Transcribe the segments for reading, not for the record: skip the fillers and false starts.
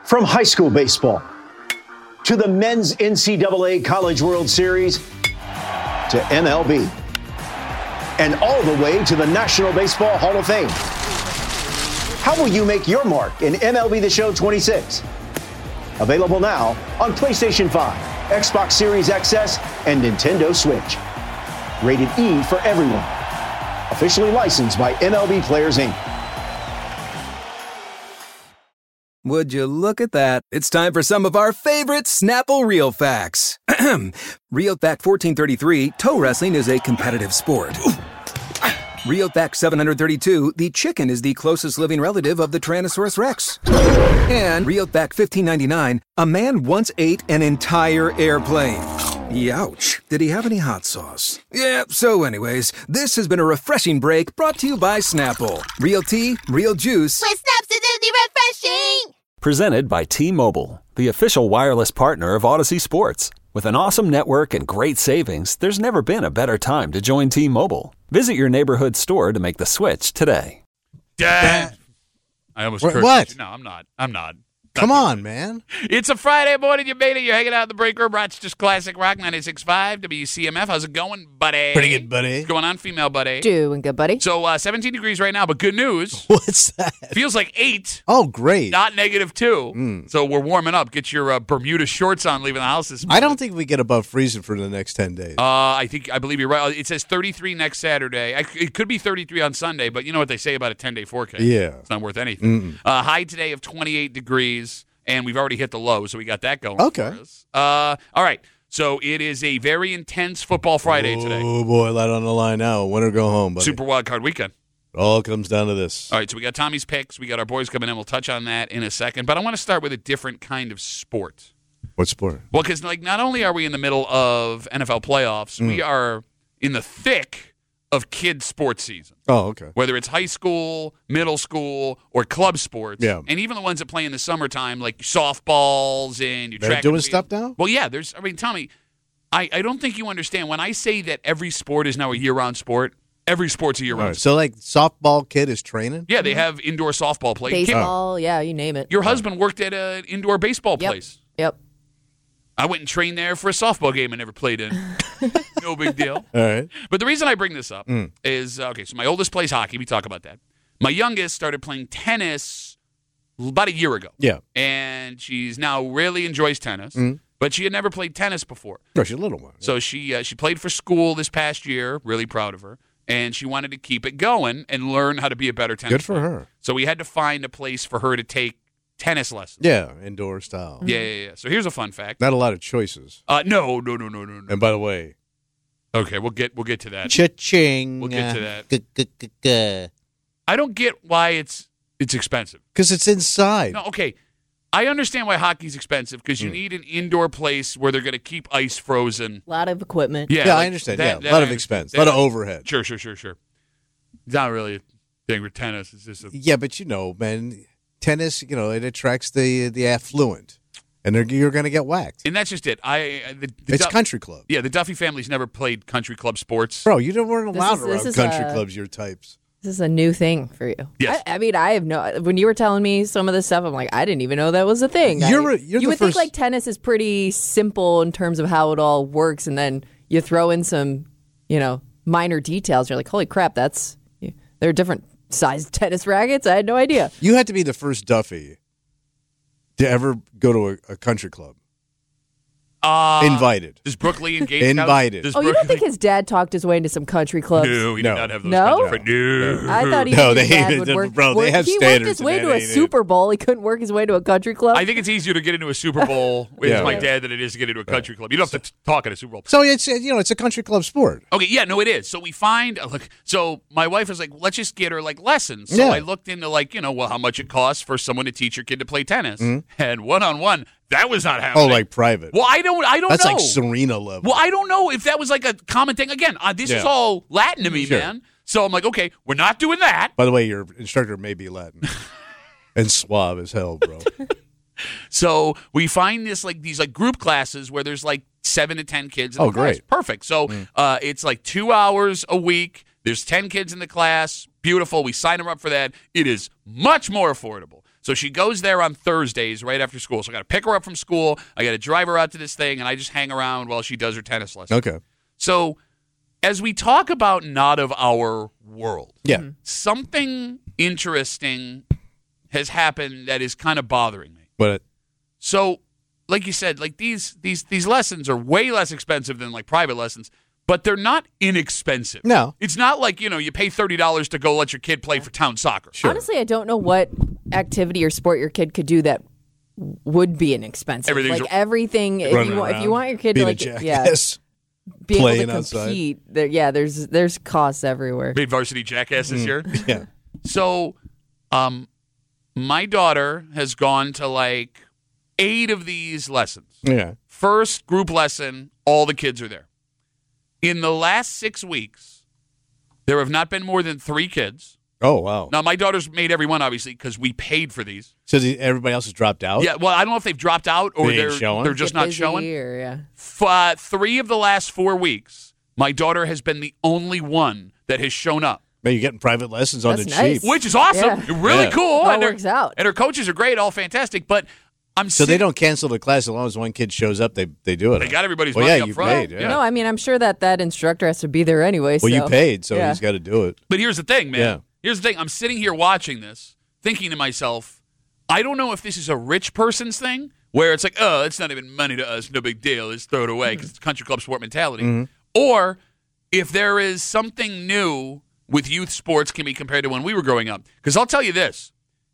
From high school baseball to the men's NCAA College World Series to MLB and all the way to the National Baseball Hall of Fame. How will you make your mark in MLB The Show 26? Available now on PlayStation 5, Xbox Series XS, and Nintendo Switch. Rated E for everyone. Officially licensed by MLB Players, Inc. Would you look at that? It's time for some of our favorite Snapple Real Facts. Real Fact 1433, toe wrestling is a competitive sport. Real Fact 732, the chicken is the closest living relative of the Tyrannosaurus Rex. And Real Fact 1599, a man once ate an entire airplane. Youch. Did he have any hot sauce? Yeah, so anyways, this has been a refreshing break brought to you by Snapple. Real tea, real juice. With Snaps, it's refreshing! Presented by T-Mobile, the official wireless partner of Odyssey Sports. With an awesome network and great savings, there's never been a better time to join T-Mobile. Visit your neighborhood store to make the switch today. Dad! I almost cursed. What? No, I'm not. Come on, man. It's a Friday morning. You made it. You're hanging out in the break room. Rochester's Classic Rock 96.5 WCMF. How's it going, buddy? Pretty good, buddy. What's going on, female buddy? Doing good, buddy. So 17 degrees right now, but good news. What's that? Feels like 8. Oh, great. Not -2. So we're warming up. Get your Bermuda shorts on leaving the house this morning. I don't think we get above freezing for the next 10 days. I believe you're right. It says 33 next Saturday. It could be 33 on Sunday, but you know what they say about a 10-day forecast. Yeah. It's not worth anything. High today of 28 degrees. And we've already hit the low, so we got that going Okay. for us. All right. So it is a very intense football Friday today. Oh, boy, light on the line now. Win or go home, buddy. Super Wild Card Weekend. It all comes down to this. All right, so we got Tommy's picks. We got our boys coming in. We'll touch on that in a second. But I want to start with a different kind of sport. What sport? Well, because not only are we in the middle of NFL playoffs, we are in the thick of kids' sports season. Oh, okay. Whether it's high school, middle school, or club sports. Yeah. And even the ones that play in the summertime, like softballs and your They're track doing and stuff field. now? Well, yeah. Tommy, I don't think you understand. When I say that every sport is now a year-round sport, every sport's a year-round All right, sport. so, like, softball kid is training? Yeah, they have indoor softball play. Baseball, yeah, you name it. Your husband worked at an indoor baseball place. Yep. I went and trained there for a softball game I never played in. No big deal. All right. But the reason I bring this up is, okay, so my oldest plays hockey. We talk about that. My youngest started playing tennis about a year ago. Yeah. And she's now really enjoys tennis, but she had never played tennis before. No, she's a little one. So she played for school this past year, really proud of her, and she wanted to keep it going and learn how to be a better tennis Good for player. her. So we had to find a place for her to take tennis lessons. Yeah, indoor style. Yeah. So here's a fun fact. Not a lot of choices. No. And by the way, Okay, we'll get to that. cha-ching. We'll get to that. I don't get why it's expensive. Because it's inside. No, okay. I understand why hockey's expensive because you need an indoor place where they're going to keep ice frozen. A lot of equipment. Yeah, I like understand. that- A lot of that- expense. A that- lot of overhead. Sure. It's not really a thing with tennis. It's just Yeah, but man, tennis, it attracts the affluent. And you're going to get whacked. and that's just it. It's country club. Yeah, the Duffy family's never played country club sports. Bro, you weren't allowed This around is country a- clubs, your types. This is a new thing for you. Yes. I mean, I have no. When you were telling me some of this stuff, I'm like, I didn't even know that was a thing. You're you the would think first- like tennis is pretty simple in terms of how it all works, and then you throw in some, minor details. You're like, holy crap, there are different sized tennis rackets. I had no idea. You had to be the first Duffy to ever go to a country club. Invited. Does Brooklyn engage? Invited. Does Oh, you don't Brooklyn- think his dad talked his way into some country clubs? No, he No. did not have those. No? kinds of- No. I thought No, his dad would work. bro, they have he worked standards, his way man. to a They- Super Bowl. He couldn't work his way to a country club. I think it's easier to get into a Super Bowl with Yeah. my dad than it is to get into a country club. You don't have to talk at a Super Bowl. So it's a country club sport. Okay, yeah, no, it is. So we find, so my wife was like, let's just get her lessons. So Yeah. I looked into how much it costs for someone to teach your kid to play tennis, and one-on-one, that was not happening. Oh, like private. Well, I don't That's know. like Serena level. Well, I don't know if that was like a common thing. Again, this is Yeah. all Latin to me, Sure. man. So I'm like, okay, we're not doing that. By the way, your instructor may be Latin and suave as hell, bro. So we find these group classes where there's 7 to 10 kids in the class. Great. Perfect. So it's 2 hours a week. There's 10 kids in the class. Beautiful. We sign them up for that. It is much more affordable. So she goes there on Thursdays right after school. So I got to pick her up from school. I got to drive her out to this thing, and I just hang around while she does her tennis lesson. Okay. So as we talk about not of our world, Yeah. something interesting has happened that is kind of bothering me. But So, like you said, like these lessons are way less expensive than like private lessons, but they're not inexpensive. No. It's not like, you pay $30 to go let your kid play for town soccer. Sure. Honestly, I don't know what activity or sport your kid could do that would be inexpensive. Everything's like everything, if running you around, want your kid being to a like, jackass, be able playing to outside. compete. There's costs everywhere. Made varsity jackass this year. Yeah. So, my daughter has gone to like 8 of these lessons. Yeah. First group lesson, all the kids are there. In the last 6 weeks, there have not been more than 3 kids. Oh, wow. Now, my daughter's made every one, obviously, because we paid for these. So everybody else has dropped out? Yeah, well, I don't know if they've dropped out or They ain't showing? they're just Get not busy showing. Or, yeah. 3 of the last 4 weeks, my daughter has been the only one that has shown up, Man, you're getting private lessons on That's the nice. cheap. which is awesome. Yeah. Really Yeah. cool. All and her- works out. And her coaches are great, all fantastic. But I'm So they don't cancel the class as long as one kid shows up. They do it. They got everybody's well, money yeah, up you front. paid. Yeah. No, I mean, I'm sure that instructor has to be there anyway. Well, so. you paid, so yeah. he's got to do it. But here's the thing, man. Yeah. Here's the thing. I'm sitting here watching this, thinking to myself, I don't know if this is a rich person's thing where it's like, oh, it's not even money to us, no big deal, just throw it away because it's country club sport mentality. Or if there is something new with youth sports can be compared to when we were growing up. Because I'll tell you this,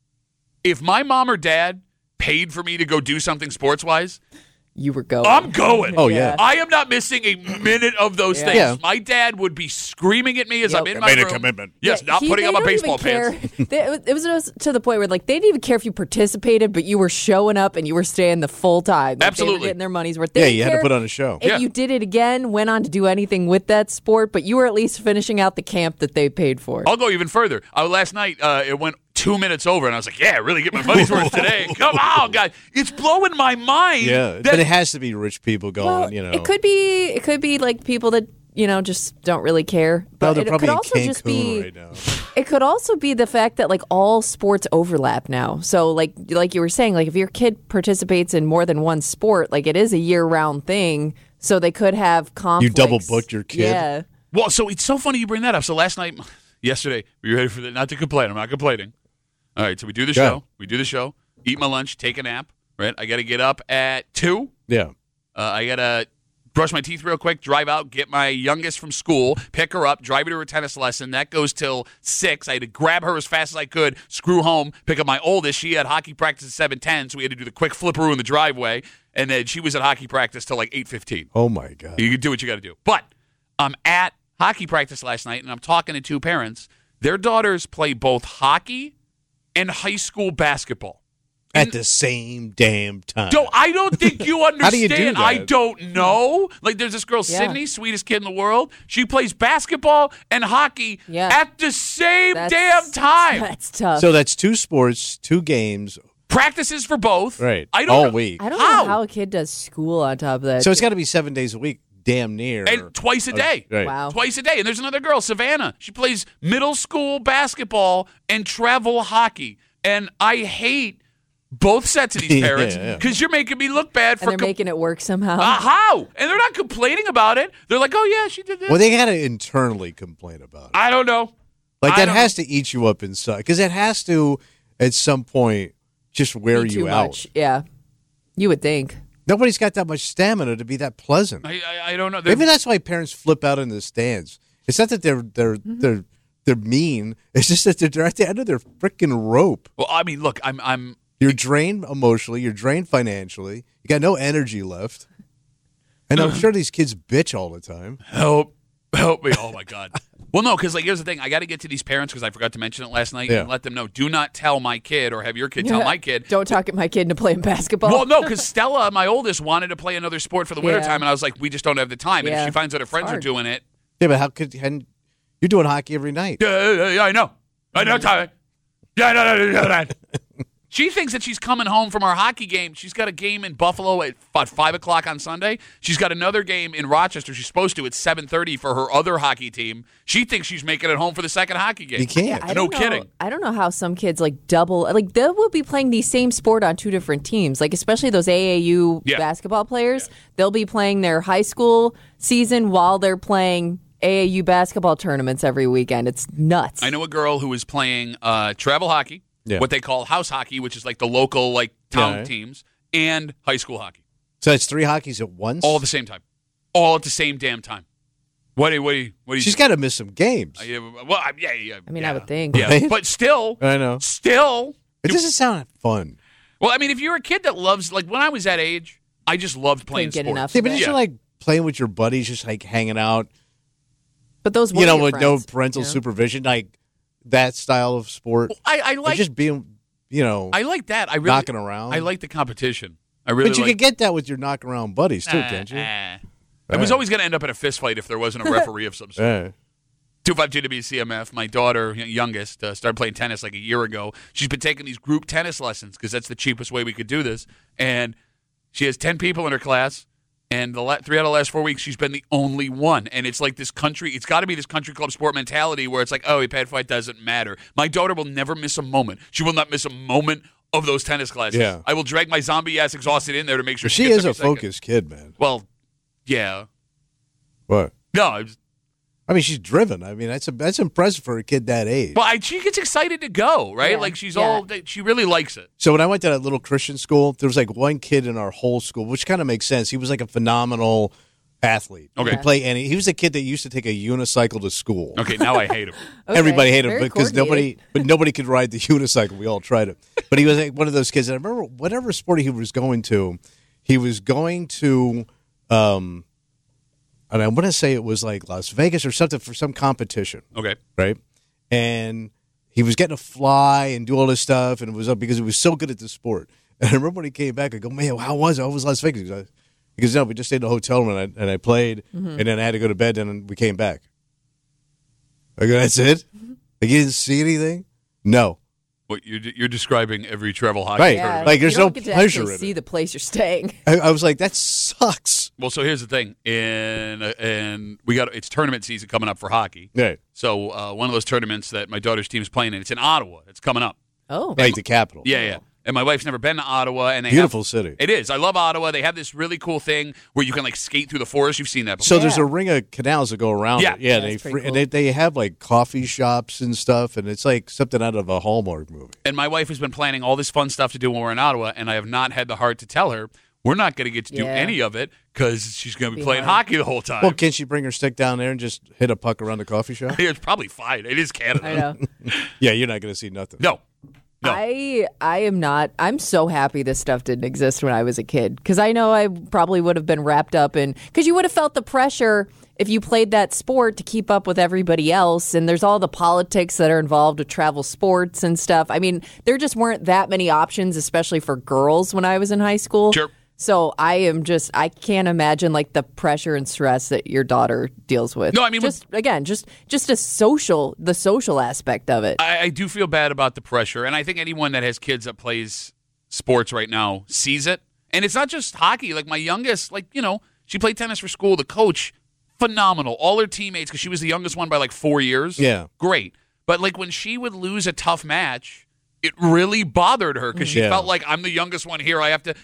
if my mom or dad paid for me to go do something sports-wise, You were going. I'm going. Oh, yeah. I am not missing a minute of those Yeah. things. Yeah. My dad would be screaming at me as I'm in my Made a room. commitment. Yes, not putting on my baseball pants. It was to the point where like they didn't even care if you participated, but you were showing up and you were staying the full time. Like, Absolutely. they were getting their money's worth. They Yeah, didn't you had to care put on a show. If Yeah. you did it again, went on to do anything with that sport, but you were at least finishing out the camp that they paid for. I'll go even further. Last night, it went 2 minutes over, and I was like, yeah, really get my money's worth today. Come on, guys. It's blowing my mind. Yeah, that- but it has to be rich people going. Well, you know, it could be like people that just don't really care. No, But they're it probably could in also just be Cancun right now. It could also be the fact that like all sports overlap now. So like you were saying, like if your kid participates in more than one sport, like it is a year-round thing. So they could have conflicts. double booked your kid? Yeah. Well, so it's so funny you bring that up. So last night, yesterday, were you ready for that? Not to complain. I'm not complaining. All right, so we do the Go show. ahead. We do the show. Eat my lunch. Take a nap. Right. I got to get up at 2. Yeah, I got to brush my teeth real quick, drive out, get my youngest from school, pick her up, drive her to her tennis lesson. That goes till 6. I had to grab her as fast as I could, screw home, pick up my oldest. She had hockey practice at 7:10, so we had to do the quick flipperoo in the driveway. And then she was at hockey practice till like 8:15. oh my god. You can do what you got to do. But I'm at hockey practice last night, and I'm talking to 2 parents. Their daughters play both hockey and high school basketball. At the same damn time. I don't think you understand. How do you do that? I don't know. Like, there's this girl, Yeah. Sydney, sweetest kid in the world. She plays basketball and hockey Yeah. at the same That's- damn time. That's tough. So that's 2 sports, 2 games. Practices for both. Right. I don't All know. week. I don't How? know how a kid does school on top of that. So it's got to be 7 days a week, damn near. And twice a day. Right. Wow. Twice a day. And there's another girl, Savannah. She plays middle school basketball and travel hockey. And I hate both sets of these Yeah, parents yeah. because you're making me look bad for and they're making it work somehow. how? And they're not complaining about it. They're like, oh, yeah, she did this. Well, they got to internally complain about it. I don't know. Like I that don't has to eat you up inside because it has to, at some point, just wear Be you too out. much. Yeah. You would think. Nobody's got that much stamina to be that pleasant. I don't know. Maybe that's why parents flip out in the stands. It's not that they're mean. It's just that they're at the end of their freaking rope. Well, I mean, look, I'm You're drained emotionally. You're drained financially. You got no energy left. And I'm sure these kids bitch all the time. help me. Oh my God. Well, no, because like here's the thing. I got to get to these parents because I forgot to mention it last night Yeah. and let them know. Do not tell my kid or have your kid tell my kid. Don't talk at my kid into playing basketball. Well, no, because Stella, my oldest, wanted to play another sport for the wintertime, Yeah. and I was like, we just don't have the time. And if Yeah. she finds out her friends are hard. doing it, Yeah, but how could you're doing hockey every night? yeah, I know, Tommy. Yeah, no, that. She thinks that she's coming home from our hockey game. She's got a game in Buffalo at about 5 o'clock on Sunday. She's got another game in Rochester. She's supposed to at 7:30 for her other hockey team. She thinks she's making it home for the second hockey game. You can't. I No don't know- kidding. I don't know how some kids like double, like they will be playing the same sport on 2 different teams. Like especially those AAU Yeah. basketball players, they'll be playing their high school season while they're playing AAU basketball tournaments every weekend. It's nuts. I know a girl who is playing travel hockey, Yeah. what they call house hockey, which is like the local like town Yeah. teams, and high school hockey, So it's 3 hockeys at once? all at the same time, all at the same damn time. What do you? She's got to miss some games. yeah. I mean, I would think. Yeah, Right? but still, I know. still. It doesn't sound fun. Well, I mean, if you're a kid that loves, like when I was that age, I just loved playing Couldn't get sports. enough. Yeah, but Yeah. it's just like playing with your buddies, just like hanging out, But those were you know, your with no friends, parental you know? supervision, like that style of sport. I Or like just being, you know, I like that. I really knocking around. I like the competition. I really. but you like, could get that with your knock around buddies too, can't you? It was always going to end up in a fist fight if there wasn't a referee of some sort. Yeah. 252 WCMF. My daughter, youngest, started playing tennis like a year ago. She's been taking these group tennis lessons because that's the cheapest way we could do this. And she has 10 people in her class. And 3 out of the last 4 weeks, she's been the only one. And it's like this country, it's got to be this country club sport mentality where it's like, oh, a bad fight doesn't matter. My daughter will never miss a moment. She will not miss a moment of those tennis classes. Yeah. I will drag my zombie ass exhausted in there to make sure But she gets is a every second. focused kid, man. Well, yeah. What? No, I mean, she's driven. I mean, that's impressive for a kid that age. but she gets excited to go, right? Yeah. Like she's Yeah. she really likes it. So when I went to that little Christian school, there was like one kid in our whole school, which kind of makes sense. He was like a phenomenal athlete. Okay. He could play any. He was a kid that used to take a unicycle to school. Okay, now I hate him. Okay, Everybody hated him very because nobody could ride the unicycle. We all tried it, but he was like one of those kids. And I remember whatever sport he was going to, and I want to say it was like Las Vegas or something for some competition, Okay. right? And he was getting to fly and do all this stuff, and it was up because he was so good at the sport. And I remember when he came back, I go, man, how was it? How was Las Vegas? He goes, no, we just stayed in a hotel room and I played, and then I had to go to bed, and we came back. I go, that's it? Like, you didn't see anything? No. What you're describing every travel hockey Right. tournament. Like, there's you don't no get to pleasure actually in see it. the place you're staying. I was like, that sucks. Well, so here's the thing, and it's tournament season coming up for hockey. Right. So one of those tournaments that my daughter's team is playing in, it's in Ottawa. It's coming up. Oh, Like the capital. Yeah. And my wife's never been to Ottawa, and they Beautiful city. It is. I love Ottawa. They have this really cool thing where you can like skate through the forest. You've seen that before. So there's a ring of canals that go around Yeah. it. Yeah, That's pretty and cool. they have like coffee shops and stuff, and it's like something out of a Hallmark movie. And my wife has been planning all this fun stuff to do when we're in Ottawa, and I have not had the heart to tell her we're not going to get to do Yeah. any of it because she's going to be Be playing hard. hockey the whole time. Well, can't she bring her stick down there and just hit a puck around the coffee shop? It's probably fine. It is Canada. I know. Yeah, you're not going to see nothing. No. I am not. I'm so happy this stuff didn't exist when I was a kid because I know I probably would have been wrapped up in because you would have felt the pressure if you played that sport to keep up with everybody else. And there's all the politics that are involved with travel sports and stuff. I mean, there just weren't that many options, especially for girls when I was in high school. Sure. So I can't imagine like the pressure and stress that your daughter deals with. No, I mean, just the social aspect of it. I do feel bad about the pressure, and I think anyone that has kids that plays sports right now sees it. And it's not just hockey. Like my youngest, she played tennis for school. The coach, phenomenal. All her teammates, because she was the youngest one by like 4 years. Yeah. Great. But like when she would lose a tough match, it really bothered her because she Yeah. felt like I'm the youngest one here. I have to.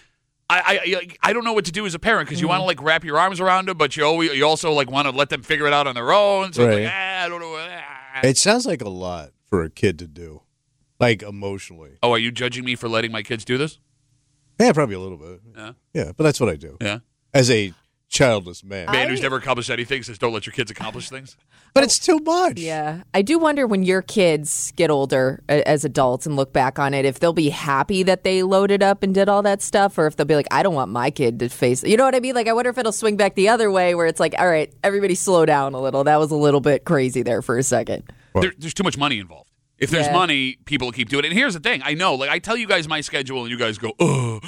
I don't know what to do as a parent because you want to like wrap your arms around them, but you also like want to let them figure it out on their own. So Right. it's like, I don't know. It sounds like a lot for a kid to do, like emotionally. Oh, are you judging me for letting my kids do this? Yeah, probably a little bit. Yeah. Yeah, but that's what I do Yeah. as a childless man. Man who's never accomplished anything says don't let your kids accomplish things. But it's too much. Yeah. I do wonder when your kids get older as adults and look back on it, if they'll be happy that they loaded up and did all that stuff, or if they'll be like, I don't want my kid to face it. You know what I mean? Like, I wonder if it'll swing back the other way where it's like, all right, everybody slow down a little. That was a little bit crazy there for a second. There's too much money involved. If there's Yeah. money, people will keep doing it. And here's the thing. I know, like I tell you guys my schedule and you guys go,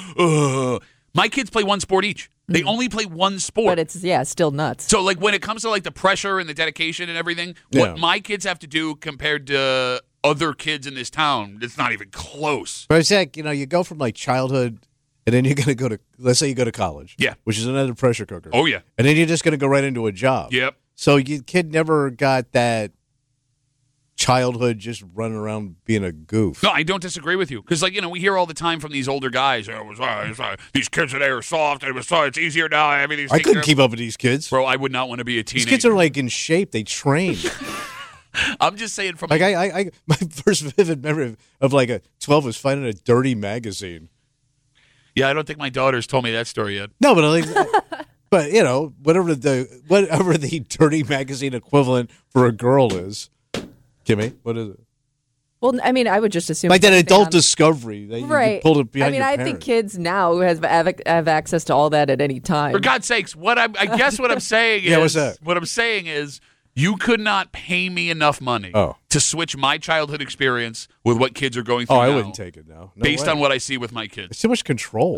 My kids play one sport each. They only play one sport. But it's, still nuts. So, like, when it comes to, like, the pressure and the dedication and everything, Yeah. what my kids have to do compared to other kids in this town, it's not even close. But it's like, you go from like childhood, and then you're going to go to, let's say you go to college. Yeah. Which is another pressure cooker. Oh, yeah. And then you're just going to go right into a job. Yep. So your kid never got that childhood just running around being a goof. No, I don't disagree with you. Because, we hear all the time from these older guys, these kids today are soft, and it's easier now. I couldn't keep up with these kids. Bro, I would not want to be a teenager. These kids are like in shape. They train. I'm just saying from like I my first vivid memory of like a 12 was finding a dirty magazine. Yeah, I don't think my daughter's told me that story yet. No, but whatever the dirty magazine equivalent for a girl is. Kimmy, what is it? Well, I mean, I would just assume like that adult discovery that right. you pulled it behind your I parents. think kids now have access to all that at any time. For God's sakes, I guess what I'm saying is what's that? What I'm saying is you could not pay me enough money to switch my childhood experience with what kids are going through now. I wouldn't take it now. No based way. on what I see with my kids. It's too much control.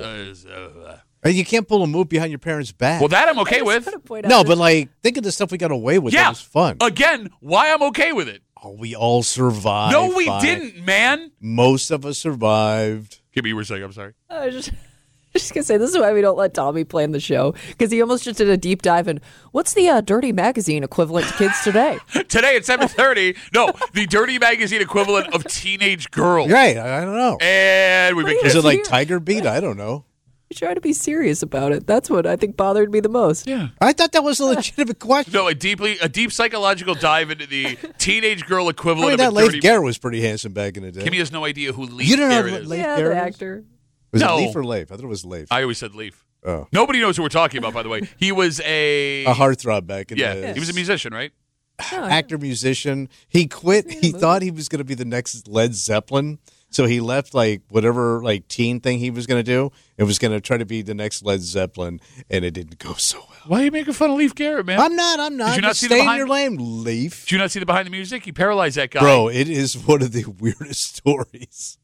You can't pull a move behind your parents' back. Well, that I'm okay with. No, but think of the stuff we got away with. Yeah. That was fun. Again, why I'm okay with it. Oh, we all survived. No, we didn't, man. Most of us survived. Give me your second. I'm sorry. I was just going to say, this is why we don't let Tommy plan the show, because he almost just did a deep dive in what's the Dirty Magazine equivalent to kids today? Today at 7:30, no, the Dirty Magazine equivalent of teenage girls. Right, I don't know. And we've been Is it like Tiger Beat? I don't know. You try to be serious about it. That's what I think bothered me the most. Yeah. I thought that was a legitimate question. No, a deep psychological dive into the teenage girl equivalent that of a Leif dirty... Garrett was pretty handsome back in the day. Kimmy has no idea who Leif You don't know Garrett is. Leif Yeah, Garrett the is? actor. Was No. it Leif or Leif? I thought it was Leif. I always said Leif. Oh. Nobody knows who we're talking about, by the way. He was a heartthrob back in the he was a musician, right? actor, musician. He quit. He thought he was going to be the next Led Zeppelin. So he left whatever teen thing he was going to do. It was going to try to be the next Led Zeppelin, and it didn't go so well. Why are you making fun of Leif Garrett, man? I'm not. Did you not see the Stay in behind- your lane, Leif. Did you not see the behind the music? He paralyzed that guy. Bro, it is one of the weirdest stories.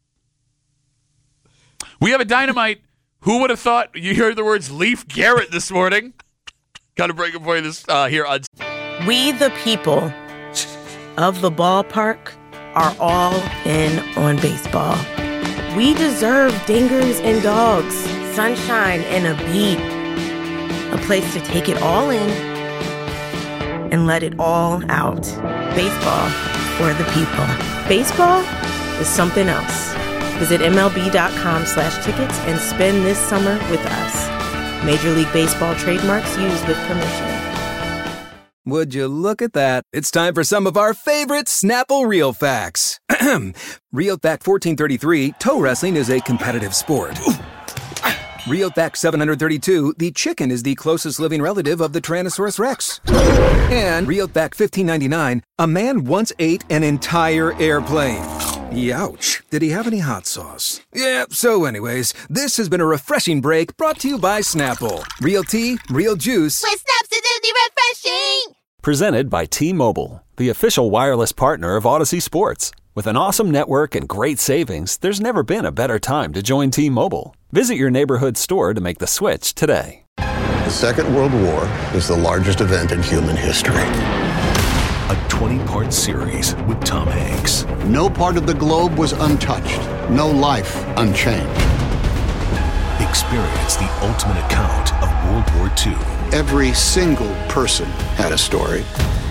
We have a dynamite. Who would have thought you heard the words Leif Garrett this morning? Got to break it for you this here on. We the people of the ballpark are all in on baseball. We deserve dingers and dogs, sunshine and a beat. A place to take it all in and let it all out. Baseball for the people. Baseball is something else. Visit MLB.com/tickets and spend this summer with us. Major League Baseball trademarks used with permission. Would you look at that? It's time for some of our favorite Snapple Real Facts. Real Fact 1433, toe wrestling is a competitive sport. Real Fact 732, the chicken is the closest living relative of the Tyrannosaurus Rex. And Real Fact 1599, a man once ate an entire airplane. Youch. Did he have any hot sauce? Yeah, so anyways, this has been a refreshing break brought to you by Snapple. Real tea, real juice. With Snaps, it's refreshing. Presented by T-Mobile, the official wireless partner of Odyssey Sports. With an awesome network and great savings, there's never been a better time to join T-Mobile. Visit your neighborhood store to make the switch today. The Second World War is the largest event in human history. A 20-part series with Tom Hanks. No part of the globe was untouched. No life unchanged. Experience the ultimate account of World War II. Every single person had a story.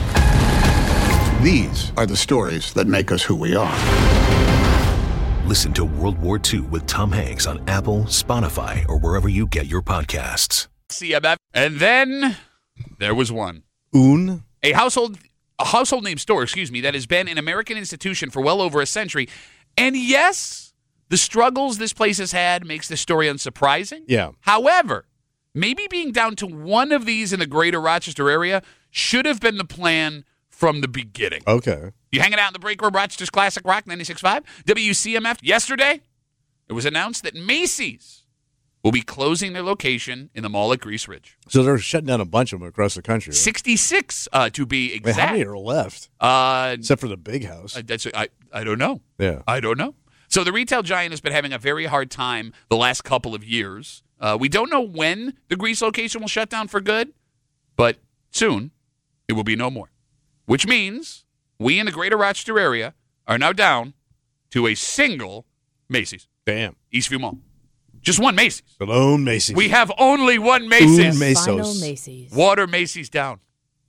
These are the stories that make us who we are. Listen to World War II with Tom Hanks on Apple, Spotify, or wherever you get your podcasts. CMF. And then there was one. A household name store, that has been an American institution for well over a century. And yes, the struggles this place has had makes this story unsurprising. Yeah. However, maybe being down to one of these in the greater Rochester area should have been the plan from the beginning. Okay. You hanging out in the break room, Rochester's Classic Rock 96.5, WCMF. Yesterday, it was announced that Macy's will be closing their location in the mall at Grease Ridge. So they're shutting down a bunch of them across the country. Right? 66 to be exact. Wait, how many are left? Except for the big house. I don't know. Yeah. I don't know. So the retail giant has been having a very hard time the last couple of years. We don't know when the Grease location will shut down for good, but soon it will be no more. Which means we in the greater Rochester area are now down to a single Macy's. Damn. Eastview Mall. Just one Macy's. Alone Macy's. We have only one Macy's. Ooh, Mesos. Final Macy's. Water Macy's down.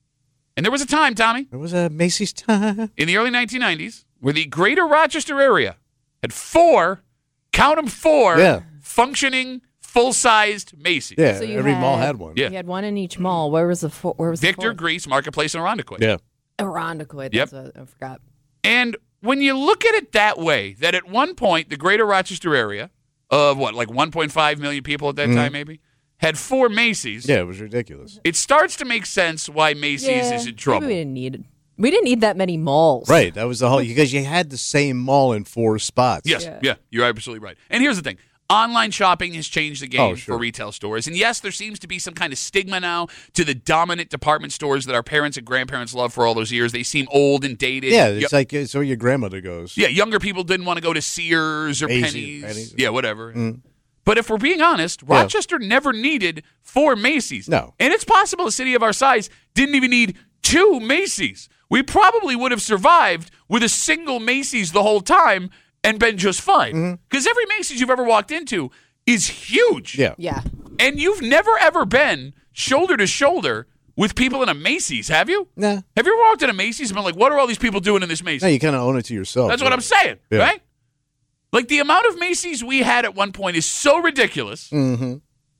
And there was a time, Tommy, There was a Macy's time. in the early 1990s where the greater Rochester area had 4, count them 4, Yeah. functioning, full-sized Macy's. Yeah, So you every mall had- had one. Yeah. You had one in each mall. Where was the Victor, fourth? Greece, Marketplace, and Irondequoit. Yeah. Irondequoit. Yep. That's what I forgot. And when you look at it that way, that at one point the greater Rochester area of like 1.5 million people at that time maybe, had 4 Macy's. Yeah, it was ridiculous. It starts to make sense why Macy's is in trouble. Maybe we didn't need that many malls. Right. That was the whole, because you had the same mall in 4 spots. Yes, yeah, you're absolutely right. And here's the thing. Online shopping has changed the game sure. for retail stores. And yes, there seems to be some kind of stigma now to the dominant department stores that our parents and grandparents loved for all those years. They seem old and dated. Yeah, it's like it's where your grandmother goes. Yeah, younger people didn't want to go to Sears or Macy's, Penny's. Yeah, whatever. But if we're being honest, Rochester never needed 4 Macy's. No. And it's possible a city of our size didn't even need 2 Macy's. We probably would have survived with a single Macy's the whole time and been just fine. Because every Macy's you've ever walked into is huge. Yeah. Yeah. And you've never, ever been shoulder to shoulder with people in a Macy's, have you? Nah. Have you ever walked in a Macy's and been like, what are all these people doing in this Macy's? No, you kind of own it to yourself. That's what I'm saying, Yeah. right? Like the amount of Macy's we had at one point is so ridiculous. Mm-hmm.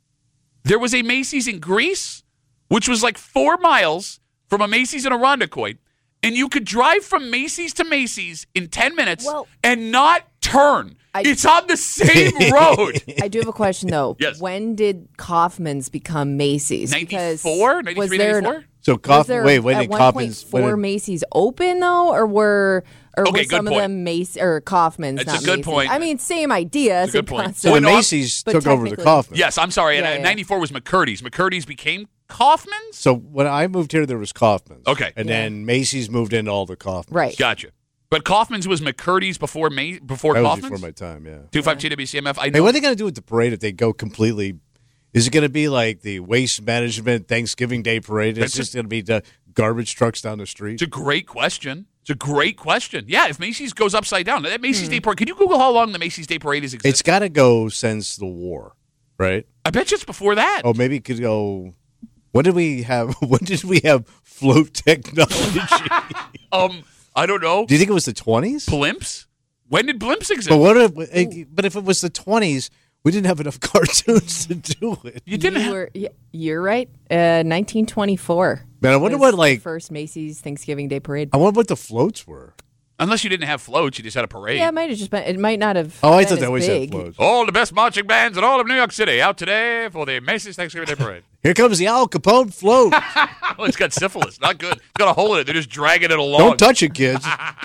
There was a Macy's in Greece, which was like 4 miles from a Macy's in Irondequoit, and you could drive from Macy's to Macy's in 10 minutes and not turn. It's on the same road. I do have a question, though. Yes. When did Kaufman's become Macy's? 94? 93, 94? So Kaufman, when at did one Kaufman's point 4 Macy's open though, or were Okay, some good of point. them Macy's or Kaufman's? That's not a good Macy's? point. I mean, same idea. That's a good same point. concept. So the no, Macy's but took over the technically- Kaufman. Yes, I'm sorry. Yeah, and yeah. 94 was McCurdy's. McCurdy's became Kaufman's? So when I moved here, there was Kaufman's. Okay. And then Macy's moved into all the Kaufman's. Right. Gotcha. But Kaufman's was McCurdy's before That was Kaufman's? before my time, yeah. 252 WCMF. I Hey, know. what are they going to do with the parade if they go completely? Is it going to be like the Waste Management Thanksgiving Day parade? It's just going to be the garbage trucks down the street? It's a great question. It's a great question. Yeah, if Macy's goes upside down, that Macy's Day Parade, could you Google how long the Macy's Day Parade has existed? It's got to go since the war, right? I bet you it's before that. Oh, maybe it could go. When did we have? When did we have float technology? I don't know. Do you think it was the 20s? Blimps? When did blimps exist? But if it was the 20s, we didn't have enough cartoons to do it. You didn't have. You're right. 1924. Man, I wonder was what the first Macy's Thanksgiving Day Parade. I wonder what the floats were. Unless you didn't have floats, you just had a parade. Yeah, it might have just been. It might not have. Oh, I been thought they as always big. had floats. All the best marching bands in all of New York City out today for the Macy's Thanksgiving Day Parade. Here comes the Al Capone float. Oh, it's got syphilis. Not good. It's got a hole in it. They're just dragging it along. Don't touch it, kids.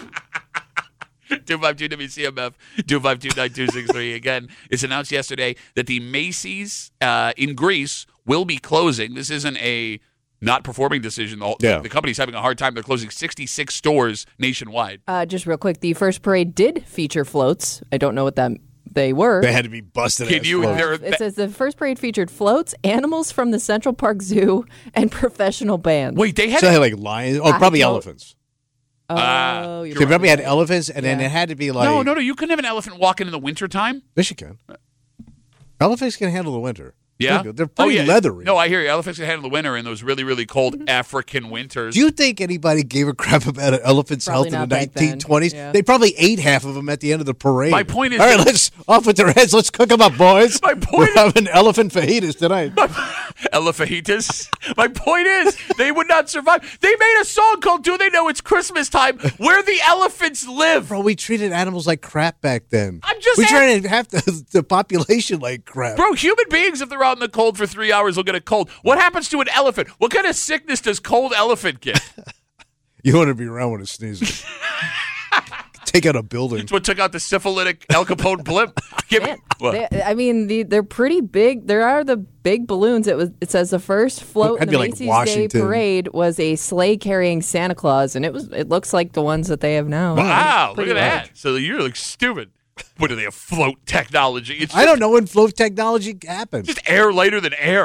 252 WCMF 252-9263. Again, it's announced yesterday that the Macy's in Greece will be closing. This isn't a not performing decision. The company's having a hard time. They're closing 66 stores nationwide. Just real quick, the first parade did feature floats. I don't know what they were. They had to be busted. It says the first parade featured floats, animals from the Central Park Zoo, and professional bands. Wait, they had like lions? Oh, probably elephants. Oh, They probably had elephants, and then it had to be like no. You couldn't have an elephant walking in the wintertime. Yes, you can. Elephants can handle the winter. Yeah, they're pretty leathery. No, I hear you. Elephants can handle the winter in those really, really cold African winters. Do you think anybody gave a crap about an elephant's Probably health in not the back then. 1920s? Yeah. They probably ate half of them at the end of the parade. My point is all right, that- let's off with their heads. Let's cook them up, boys. My point We're is- having elephant fajitas tonight. Elefajitas. My point is, they would not survive. They made a song called "Do They Know It's Christmas Time?" where the elephants live. Bro, we treated animals like crap back then. I'm just we asking- tried to have the population like crap. Bro, human beings, if they're out in the cold for 3 hours, will get a cold. What happens to an elephant? What kind of sickness does cold elephant get? You want to be around when it sneezes. Take out a building. It's what took out the syphilitic Al Capone blimp. What? They're pretty big. There are the big balloons. It says the first float in That'd the be like Macy's Day Washington. Parade was a sleigh carrying Santa Claus, and it looks like the ones that they have now. Wow, look Pretty at that. large. So you're like stupid. What do they have? Float technology? It's I don't know when float technology happened. just air lighter than air.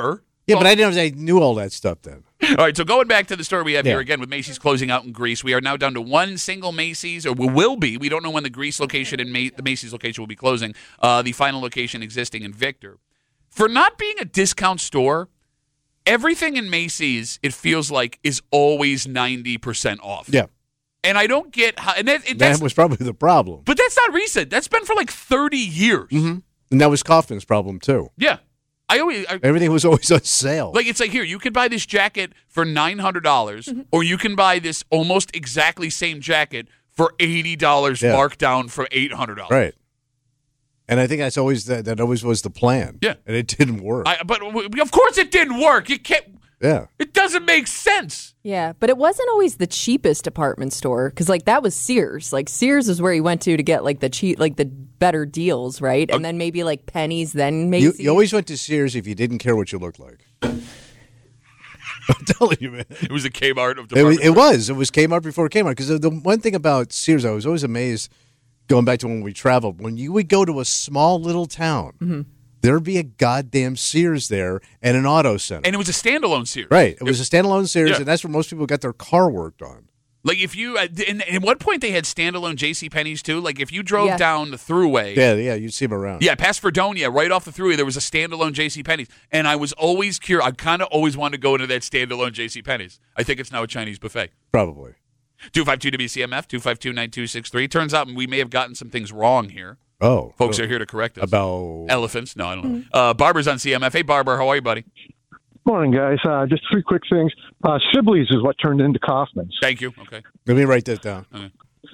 Yeah, but I didn't know I knew all that stuff then. All right, so going back to the story we have Yeah. here again with Macy's closing out in Greece, we are now down to one single Macy's, or we will be. We don't know when the Greece location and the Macy's location will be closing. The final location existing in Victor. For not being a discount store, everything in Macy's, it feels like, is always 90% off. Yeah. And I don't get how. And That was probably the problem. But that's not recent. That's been for like 30 years. Mm-hmm. And that was Kaufman's problem, too. Yeah. Everything was always on sale. Like, it's like, here, you can buy this jacket for $900, Mm-hmm. or you can buy this almost exactly same jacket for $80 marked down for $800. Right. And I think that's always that always was the plan. Yeah. And it didn't work. But of course it didn't work. You can't. Yeah. It doesn't make sense. Yeah, but it wasn't always the cheapest department store because, like, that was Sears. Like, Sears is where you went to get like the cheap, like the better deals, right? And then maybe like Penny's, then Macy's. You always went to Sears if you didn't care what you looked like. I'm telling you, man. It was a Kmart of department. It was Kmart before Kmart. Because the one thing about Sears, I was always amazed, going back to when we traveled, when you would go to a small little town, there'd be a goddamn Sears there and an auto center. And it was a standalone Sears. Right. It was a standalone Sears, Yeah. and that's where most people got their car worked on. Like, if you, and at one point they had standalone JCPenney's too. Like, if you drove Yeah. down the thruway. Yeah, you'd see them around. Yeah, past Fredonia, right off the thruway, there was a standalone JCPenney's. And I was always curious. I kind of always wanted to go into that standalone JCPenney's. I think it's now a Chinese buffet. Probably. 252-WCMF, 252-9263. Turns out we may have gotten some things wrong here. Oh. Folks are here to correct us. About elephants? No, I don't know. Barber's on CMF. Hey, Barber, how are you, buddy? Morning, guys. Just three quick things. Sibley's is what turned into Kaufman's. Thank you. Okay. Let me write that down. Okay.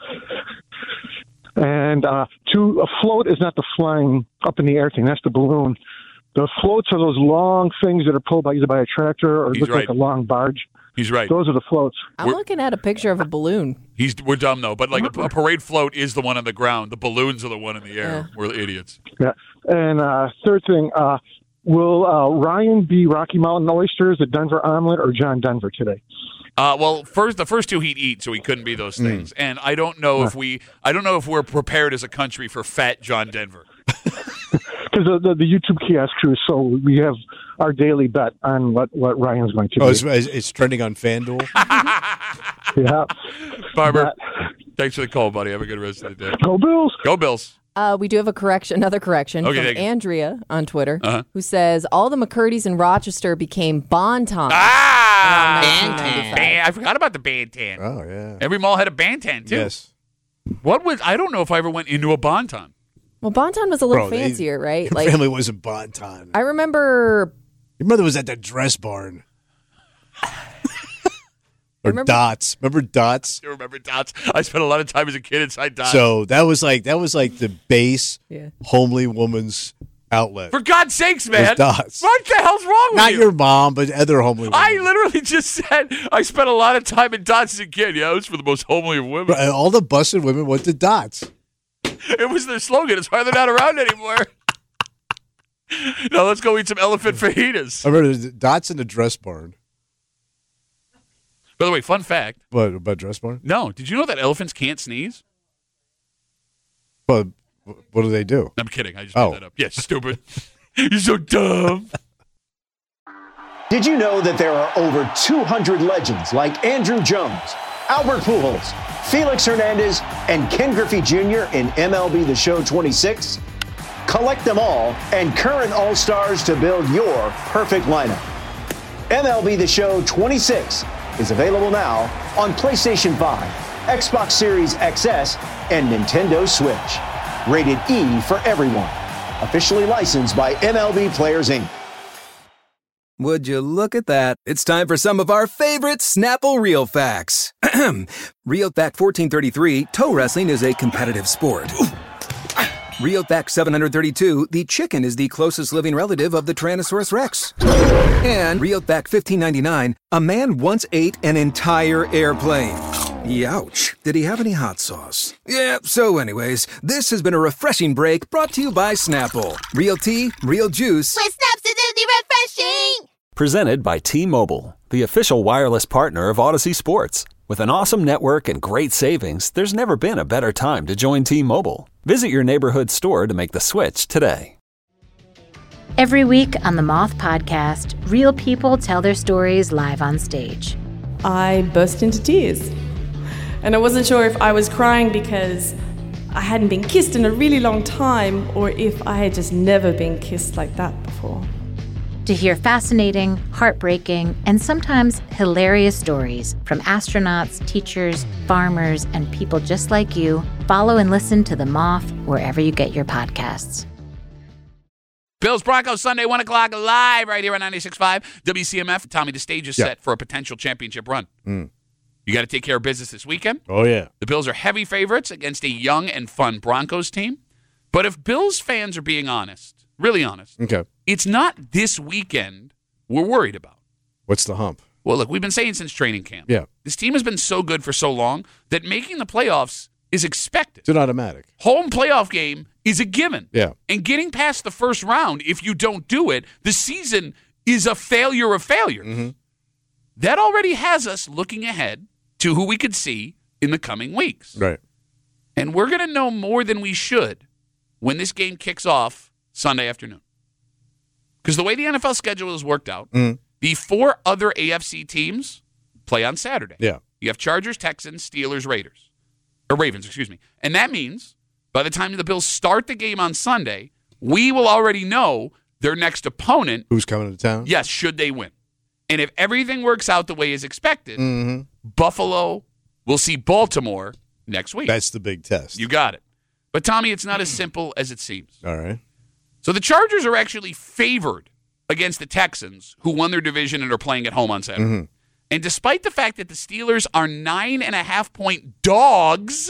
And a float is not the flying up in the air thing. That's the balloon. The floats are those long things that are pulled either by a tractor or look like a long barge. He's right. Those are the floats. I'm looking at a picture of a balloon. We're dumb, though. But, like, a parade float is the one on the ground. The balloons are the one in the air. We're idiots. Yeah. And third thing, will Ryan be Rocky Mountain oysters, a Denver omelet, or John Denver today? Well, the first two he'd eat, so he couldn't be those things. And I don't know if we're prepared as a country for fat John Denver. Because the YouTube kiosk crew, so we have our daily bet on what Ryan's going to do. It's trending on FanDuel? Yeah. Barber, thanks for the call, buddy. Have a good rest of the day. Go Bills. Go Bills. We do have another correction Okay, from thank you. Andrea on Twitter, Uh-huh. who says all the McCurdy's in Rochester became Bon-Ton. I forgot about the Bantan. Oh, yeah. Every mall had a Bantan, too. Yes. I don't know if I ever went into a Bon-Ton. Well, Bon-Ton was a little Bro, fancier, right? Your family wasn't Bon-Ton. I remember. Your mother was at that dress barn. Or Dots. Remember Dots? I remember Dots. I spent a lot of time as a kid inside Dots. So that was like the base homely woman's outlet. For God's sakes, man. Those Dots. What the hell's wrong with Not you? your mom, but other homely women. I literally just said I spent a lot of time in Dots as a kid. Yeah, it was for the most homely of women. All the busted women went to Dots. It was their slogan. It's why they're not around anymore. Now let's go eat some elephant fajitas. I remember the Dots in the dress barn. By the way, fun fact. What, about dress barn? No. Did you know that elephants can't sneeze? Well, what do they do? I'm kidding. I just made that up. Yeah, stupid. You're so dumb. Did you know that there are over 200 legends like Andrew Jones, Albert Pujols, Felix Hernandez, and Ken Griffey Jr. in MLB The Show 26? Collect them all and current All-Stars to build your perfect lineup. MLB The Show 26 is available now on PlayStation 5, Xbox Series XS, and Nintendo Switch. Rated E for everyone. Officially licensed by MLB Players, Inc. Would you look at that? It's time for some of our favorite Snapple Real Facts. Real Fact 1433, toe wrestling is a competitive sport. Real Fact 732, the chicken is the closest living relative of the Tyrannosaurus Rex. And Real Fact 1599, a man once ate an entire airplane. Youch. Did he have any hot sauce? Yeah, so anyways, this has been a refreshing break brought to you by Snapple. Real tea, real juice. With Snapsidity refreshing. Presented by T-Mobile, the official wireless partner of Odyssey Sports. With an awesome network and great savings, there's never been a better time to join T-Mobile. Visit your neighborhood store to make the switch today. Every week on the Moth Podcast, real people tell their stories live on stage. I burst into tears. And I wasn't sure if I was crying because I hadn't been kissed in a really long time or if I had just never been kissed like that before. To hear fascinating, heartbreaking, and sometimes hilarious stories from astronauts, teachers, farmers, and people just like you, follow and listen to The Moth wherever you get your podcasts. Bills Broncos Sunday, 1 o'clock live right here on 96.5 WCMF. Tommy, the stage is set for a potential championship run. You got to take care of business this weekend. Oh, yeah. The Bills are heavy favorites against a young and fun Broncos team. But if Bills fans are being honest, really honest, it's not this weekend we're worried about. What's the hump? Well, look, we've been saying since training camp. Yeah. This team has been so good for so long that making the playoffs is expected. It's an automatic. Home playoff game is a given. Yeah. And getting past the first round, if you don't do it, the season is a failure of failures. That already has us looking ahead to who we could see in the coming weeks. Right. And we're going to know more than we should when this game kicks off Sunday afternoon. Because the way the NFL schedule is worked out, the 4 other AFC teams play on Saturday. Yeah. You have Chargers, Texans, Steelers, Ravens, excuse me. And that means by the time the Bills start the game on Sunday, we will already know their next opponent. Who's coming to town? Yes, should they win. And if everything works out the way is expected, Buffalo will see Baltimore next week. That's the big test. You got it. But, Tommy, it's not as simple as it seems. All right. So the Chargers are actually favored against the Texans, who won their division and are playing at home on Saturday. And despite the fact that the Steelers are 9.5-point dogs,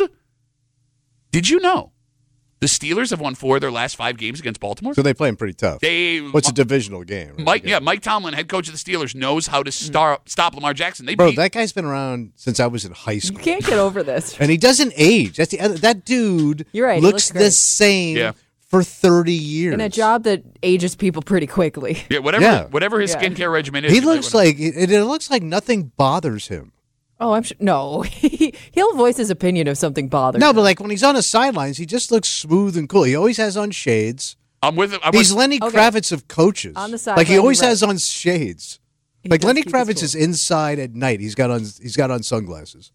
did you know the Steelers have won 4 of their last 5 games against Baltimore? So they play them pretty tough. What's a divisional game? Right? Mike Tomlin, head coach of the Steelers, knows how to stop Lamar Jackson. That guy's been around since I was in high school. You can't get over this. And he doesn't age. That's that dude. You're right. Looks the same for 30 years. In a job that ages people pretty quickly. Yeah, whatever his skincare regimen is. He looks like it looks like nothing bothers him. Oh, I'm sure. No, he'll voice his opinion if something bothers him. No, but like when he's on the sidelines, he just looks smooth and cool. He always has on shades. He's Lenny Kravitz of coaches. On the side, like he always has on shades. Like Lenny Kravitz is inside at night. He's got on sunglasses.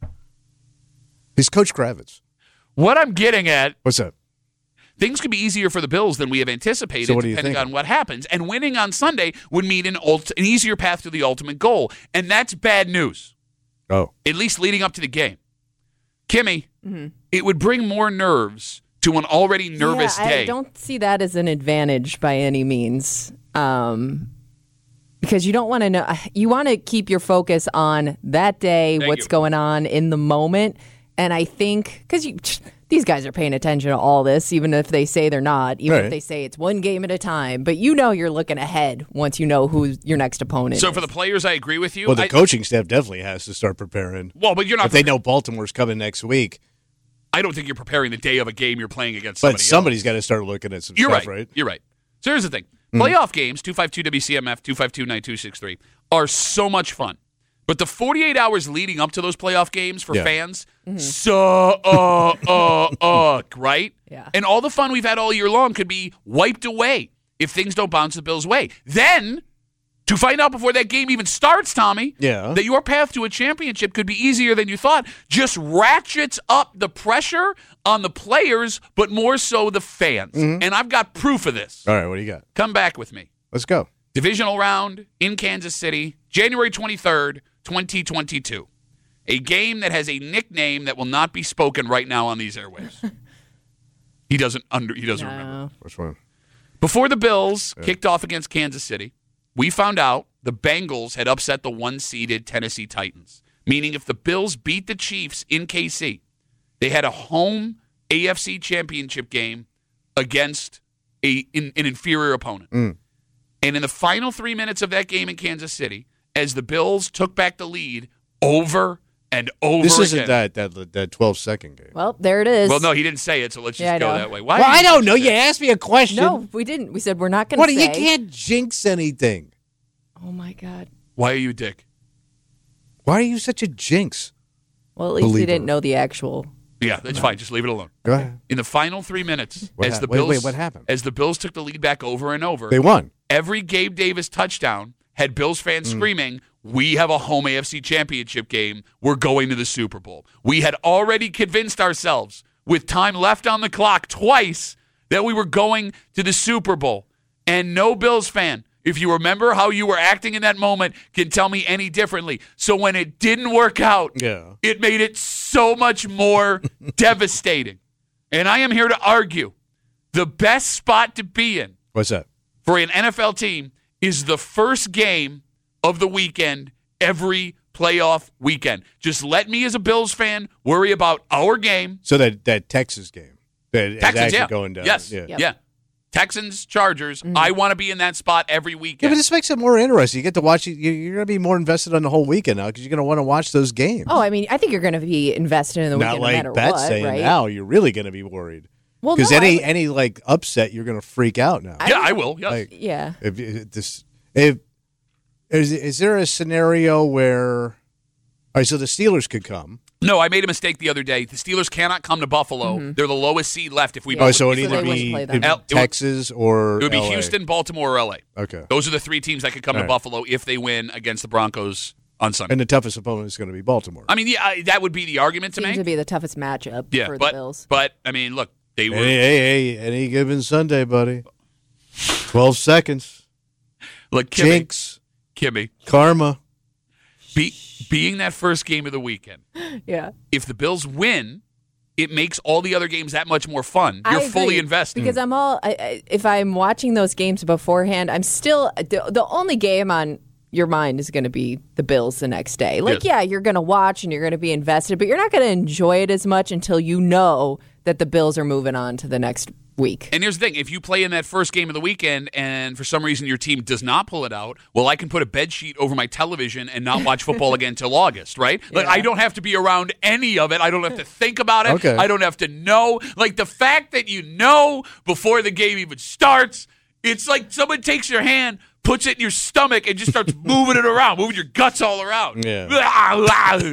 He's Coach Kravitz. What I'm getting at. What's that? Things could be easier for the Bills than we have anticipated, depending on what happens. And winning on Sunday would mean an easier path to the ultimate goal. And that's bad news. Oh. At least leading up to the game. Kimmy, it would bring more nerves to an already nervous day. I don't see that as an advantage by any means. Because you don't want to know. You want to keep your focus on that day, what's going on in the moment. And I think, because these guys are paying attention to all this, even if they say they're not, even if they say it's one game at a time. But you know you're looking ahead once you know who your next opponent is. So for the players, I agree with you. Well, the coaching staff definitely has to start preparing. Well, but you're not. If they know Baltimore's coming next week. I don't think you're preparing the day of a game you're playing against somebody else. But somebody's got to start looking at some stuff, right? You're right. So here's the thing. Playoff games, 252-WCMF, 252-9263, are so much fun. But the 48 hours leading up to those playoff games for fans, right? Yeah. And all the fun we've had all year long could be wiped away if things don't bounce the Bills' way. Then, to find out before that game even starts, Tommy, that your path to a championship could be easier than you thought, just ratchets up the pressure on the players, but more so the fans. And I've got proof of this. All right, what do you got? Come back with me. Let's go. Divisional round in Kansas City, January 23rd, 2022. A game that has a nickname that will not be spoken right now on these airwaves. He doesn't remember. Which one? Before the Bills kicked off against Kansas City, we found out the Bengals had upset the 1-seeded Tennessee Titans, meaning if the Bills beat the Chiefs in KC, they had a home AFC championship game against an inferior opponent. And in the final 3 minutes of that game in Kansas City, as the Bills took back the lead over and over this again. Isn't that 12-second game. Well, there it is. Well, no, he didn't say it, so let's just go that way. Why? Well, I don't know. You asked me a question. No, we didn't. We said we're not going to say. You can't jinx anything. Oh, my God. Why are you a dick? Why are you such a jinx? Well, at least we didn't know the actual Yeah, that's fine. Just leave it alone. Go ahead. In the final 3 minutes, What happened? As the Bills took the lead back over and over, They won. every Gabe Davis touchdown had Bills fans screaming, "We have a home AFC championship game. We're going to the Super Bowl." We had already convinced ourselves, with time left on the clock twice, that we were going to the Super Bowl. And no Bills fan, if you remember how you were acting in that moment, can tell me any differently. So when it didn't work out, it made it so much more devastating. And I am here to argue the best spot to be in What's that? for an NFL team is the first game of the weekend every playoff weekend. Just let me, as a Bills fan, worry about our game. So that Texas game that is Texans, actually going down. Yes, yeah. Texans, Chargers. I want to be in that spot every Yeah, weekend. but this makes it more interesting. You get to watch it. You're going to be more invested on the whole weekend now because you're going to want to watch those games. Oh, I mean, I think you're going to be invested in the Not weekend like no matter Beth's what, saying right? now, you're really going to be worried. Well, because no, any like upset, you're going to freak out now. I will. Yes. Like, yeah. Is there a scenario where, all right, so the Steelers could come. No, I made a mistake the other day. The Steelers cannot come to Buffalo. They're the lowest seed left if we Oh, so it'd So either they be wouldn't play them. Texas or It would be LA. Houston, Baltimore, or LA. Okay. Those are the three teams that could come All to right. Buffalo if they win against the Broncos on Sunday. And the toughest opponent is going to be Baltimore. I mean, yeah, that would be the argument to Seems make. to be the toughest matchup Yeah, for but the Bills. but I mean, look, they were. Hey, any given Sunday, buddy. 12 seconds. Look, Kimmy, Karma. being that first game of the weekend. Yeah. If the Bills win, it makes all the other games that much more fun. You're I fully agree, invested. because I'm all. If I'm watching those games beforehand, I'm still the only game on your mind is going to be the Bills the next day. Like, Yes. yeah, you're going to watch and you're going to be invested, but you're not going to enjoy it as much until you know that the Bills are moving on to the next week. And here's the thing. If you play in that first game of the weekend and for some reason your team does not pull it out, well, I can put a bed sheet over my television and not watch football again until August, right? Like, I don't have to be around any of it. I don't have to think about it. Okay. I don't have to know. Like, the fact that you know before the game even starts, it's like someone takes your hand, puts it in your stomach, and just starts moving it around, moving your guts all around. Yeah.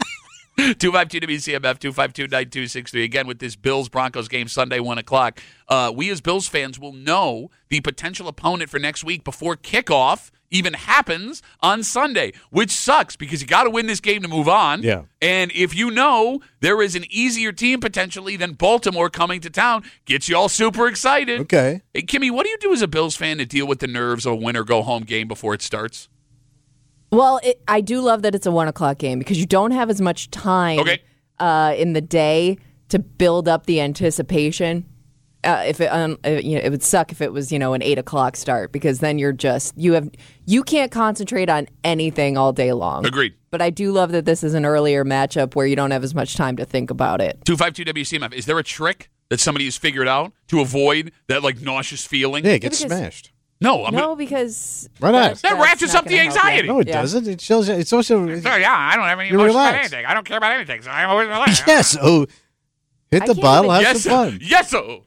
252-WCMF, 252-9263. Again, with this Bills-Broncos game Sunday, 1 o'clock. We as Bills fans will know the potential opponent for next week before kickoff even happens on Sunday, which sucks because you got to win this game to move on. Yeah. And if you know there is an easier team potentially than Baltimore coming to town, gets you all super excited. Okay. Hey, Kimmy, what do you do as a Bills fan to deal with the nerves of a win-or-go-home game before it starts? Well, I do love that it's a 1 o'clock game because you don't have as much time in the day to build up the anticipation. It would suck if it was an 8 o'clock start because then you can't concentrate on anything all day long. Agreed. But I do love that this is an earlier matchup where you don't have as much time to think about it. 252-WCMF. Is there a trick that somebody has figured out to avoid that nauseous feeling? Yeah, it gets smashed. No, because Why not? that ratchets up the anxiety. No, it doesn't. It shows. It's also. Sorry, I don't have any You're emotions about relaxed. anything. I don't care about anything, so I'm always relaxed. Yes. Oh, hit the bottle. Have some fun. Yes, sir.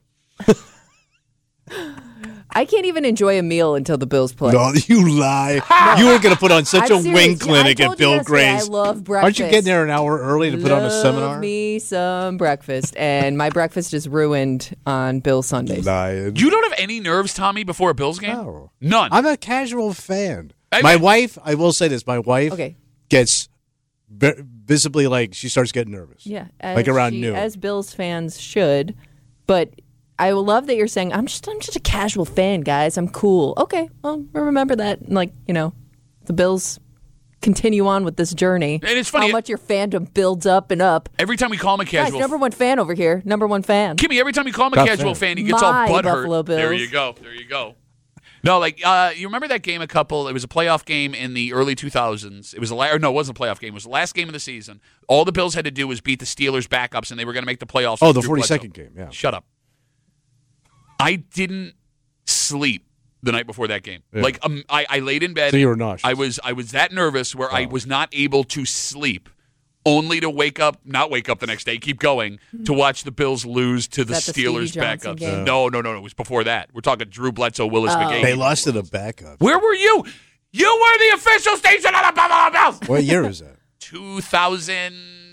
I can't even enjoy a meal until the Bills play. No, you lie. You were going to put on such I'm a serious. wing clinic I at told you Bill yesterday Gray's. I love breakfast. Aren't you getting there an hour early to put on a seminar? Love me some breakfast, and my breakfast is ruined on Bill Sundays. Lying. You don't have any nerves, Tommy, before a Bills game? No. None. I'm a casual fan. My wife, I will say this, my wife gets visibly she starts getting nervous. Yeah, around noon. As Bills fans should, but I love that you're saying I'm just a casual fan, guys. I'm cool. Okay, well, remember that. The Bills continue on with this journey. And it's funny how much your fandom builds up and up. Every time we call him a casual, guys, number one fan over here. Number one fan. Kimmy, every time you call him a casual fan, he gets all My butthurt. Buffalo Bills. There you go. No, you remember that game? It was a playoff game in the early 2000s. It was it wasn't a playoff game. It was the last game of the season. All the Bills had to do was beat the Steelers' backups, and they were going to make the playoffs. Oh, the Drew 42nd Bledsoe. game. Yeah. Shut up. I didn't sleep the night before that game. Yeah. I laid in bed. So you were nauseous. I was that nervous where I was not able to sleep, only to not wake up the next day, keep going, to watch the Bills lose to the Is that the Steelers' Stevie Johnson backups. game? No. It was before that. We're talking Drew Bledsoe, Willis McGahee. They lost to the backup. Where were you? You were the official station of the Buffalo Bills. What year is that? 2004.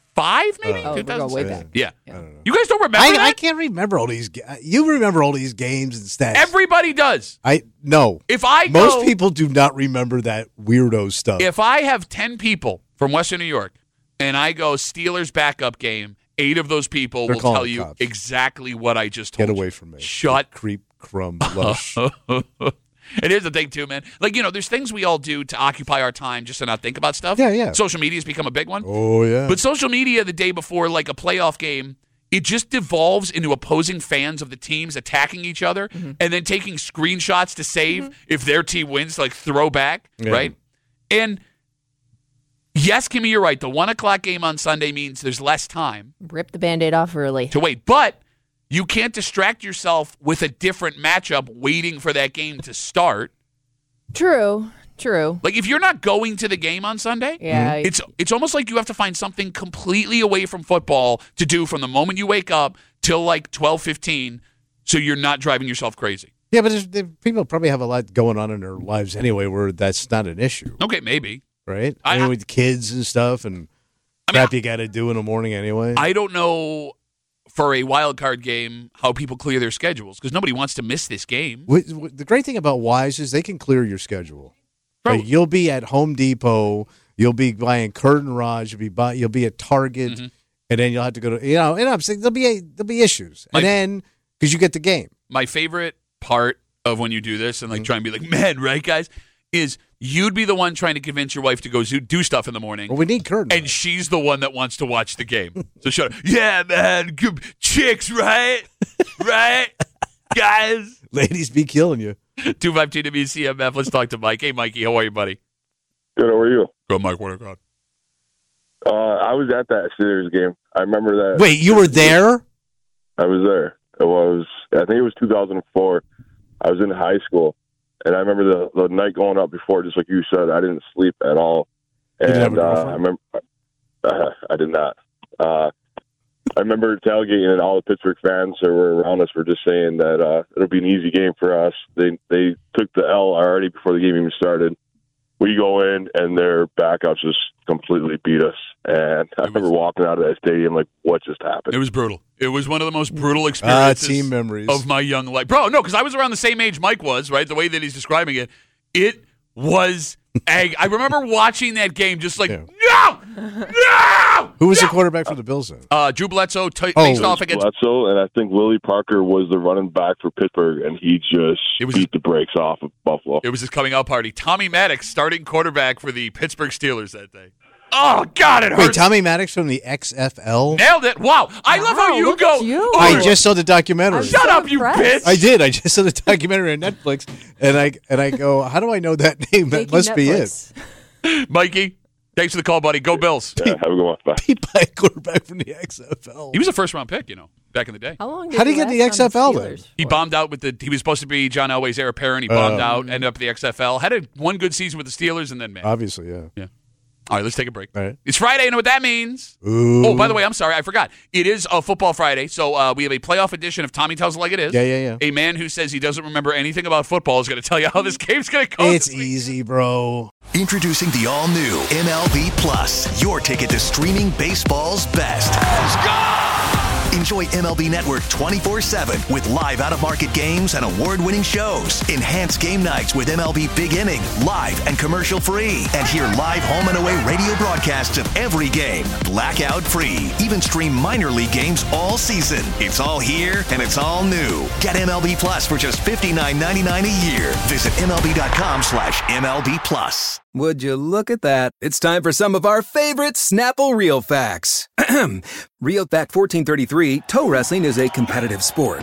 2005, maybe? Oh, we're going way back. Yeah. You guys don't remember that? I can't remember all these. You remember all these games and stats. Everybody does. No. If I go, most people do not remember that weirdo stuff. If I have 10 people from Western New York and I go Steelers backup game, 8 of those people will tell you cops. exactly what I just told you. Get away from me. Shut. Creep, crumb, lush. And here's the thing, too, man. Like, there's things we all do to occupy our time just to not think about stuff. Yeah. Social media has become a big one. Oh, yeah. But social media the day before, like a playoff game, it just devolves into opposing fans of the teams attacking each other and then taking screenshots to save if their team wins, like throwback, right? And yes, Kimmy, you're right. The 1 o'clock game on Sunday means there's less time. Rip the Band-Aid off early. To wait. But you can't distract yourself with a different matchup waiting for that game to start. True. Like, if you're not going to the game on Sunday, it's almost like you have to find something completely away from football to do from the moment you wake up till like 12:15 so you're not driving yourself crazy. Yeah, but people probably have a lot going on in their lives anyway where that's not an issue. Okay, maybe. Right? I mean, with kids and stuff and crap you got to do in the morning anyway. I don't know for a wild card game how people clear their schedules because nobody wants to miss this game. The great thing about Wise is they can clear your schedule. Like you'll be at Home Depot, you'll be buying curtain rods, you'll be at Target, and then you'll have to go to and I'm saying there'll be issues, and then because you get the game. My favorite part of when you do this and like try and be like, man, right, guys, is you'd be the one trying to convince your wife to go do stuff in the morning. Well, we need curtain, and she's the one that wants to watch the game. So shut up. Yeah, man, chicks, right, guys. Ladies be killing you. 252 WCMF. Let's talk to Mike. Hey, Mikey, how are you, buddy? Good. How are you? Good, Mike. What a God. I was at that Steelers game. I remember that. Wait, you were there? I was there. I think it was 2004. I was in high school, and I remember the night going up before, just like you said, I didn't sleep at all. And I remember I did not. I remember tailgating, and all the Pittsburgh fans that were around us were just saying that it'll be an easy game for us. They took the L already before the game even started. We go in, and their backups just completely beat us. And I remember walking out of that stadium like, what just happened? It was brutal. It was one of the most brutal experiences team memories of my young life. Bro, no, because I was around the same age Mike was, right? The way that he's describing it. It was I remember watching that game just like, no! Who was the quarterback for the Bills then? Drew Bledsoe faced off against Bledsoe, and I think Willie Parker was the running back for Pittsburgh, and he just beat the brakes off of Buffalo. It was his coming out party. Tommy Maddox, starting quarterback for the Pittsburgh Steelers that day. Oh, God, it hurts. Wait, Tommy Maddox from the XFL? Nailed it. Wow. I love how you go. I just saw the documentary. Shut up, you bitch. I did. I just saw the documentary on Netflix, and I go, how do I know that name? That must be it. Mikey, thanks for the call, buddy. Go Bills. Yeah, have a good one. Bye. Beat by a quarterback from the XFL. He was a first-round pick, back in the day. How long How did he get the XFL then? He bombed out he was supposed to be John Elway's heir apparent. He bombed out, ended up at the XFL. Had one good season with the Steelers, and then, man. Obviously, yeah. All right, let's take a break. All right. It's Friday. You know what that means? Ooh. Oh, by the way, I'm sorry. I forgot. It is a Football Friday, so we have a playoff edition of Tommy Tells It Like It Is. Yeah. A man who says he doesn't remember anything about football is going to tell you how this game's going to go. It's easy, bro. Introducing the all-new MLB Plus, your ticket to streaming baseball's best. Let's go! Enjoy MLB Network 24/7 with live out-of-market games and award-winning shows. Enhance game nights with MLB Big Inning, live and commercial-free. And hear live home and away radio broadcasts of every game, blackout-free. Even stream minor league games all season. It's all here, and it's all new. Get MLB Plus for just $59.99 a year. Visit MLB.com/MLB Plus. Would you look at that? It's time for some of our favorite Snapple Real Facts. Real Fact 1433, toe wrestling is a competitive sport.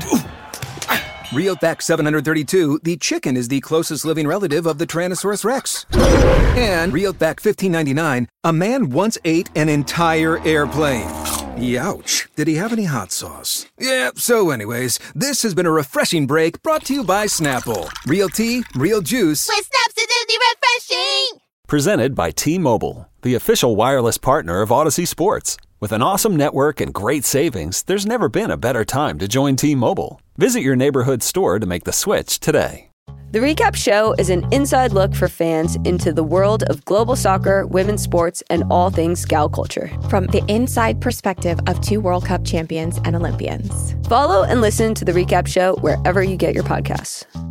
Real Fact 732, the chicken is the closest living relative of the Tyrannosaurus Rex. And Real Fact 1599, a man once ate an entire airplane. Youch. Did he have any hot sauce? Yeah, so anyways, this has been a refreshing break brought to you by Snapple. Real tea, real juice. With Snapsidity refreshing! Presented by T-Mobile, the official wireless partner of Odyssey Sports. With an awesome network and great savings, there's never been a better time to join T-Mobile. Visit your neighborhood store to make the switch today. The Recap Show is an inside look for fans into the world of global soccer, women's sports, and all things gal culture. From the inside perspective of 2 World Cup champions and Olympians. Follow and listen to The Recap Show wherever you get your podcasts.